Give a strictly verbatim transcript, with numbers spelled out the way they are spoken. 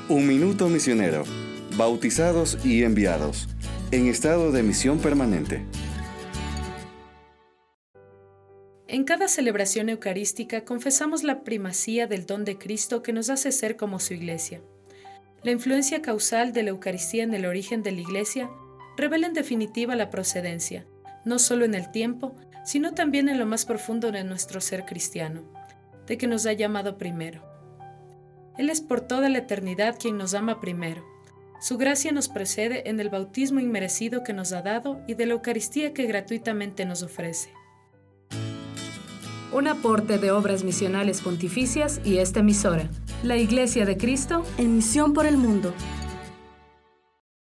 Un minuto misionero. Bautizados y enviados. En estado de misión permanente. En cada celebración eucarística confesamos la primacía del don de Cristo que nos hace ser como su Iglesia. La influencia causal de la Eucaristía en el origen de la Iglesia revela en definitiva la procedencia, no solo en el tiempo, sino también en lo más profundo de nuestro ser cristiano, de que nos ha llamado primero. Él es por toda la eternidad quien nos ama primero. Su gracia nos precede en el bautismo inmerecido que nos ha dado y de la Eucaristía que gratuitamente nos ofrece. Un aporte de Obras Misionales Pontificias y esta emisora, la Iglesia de Cristo, en misión por el mundo.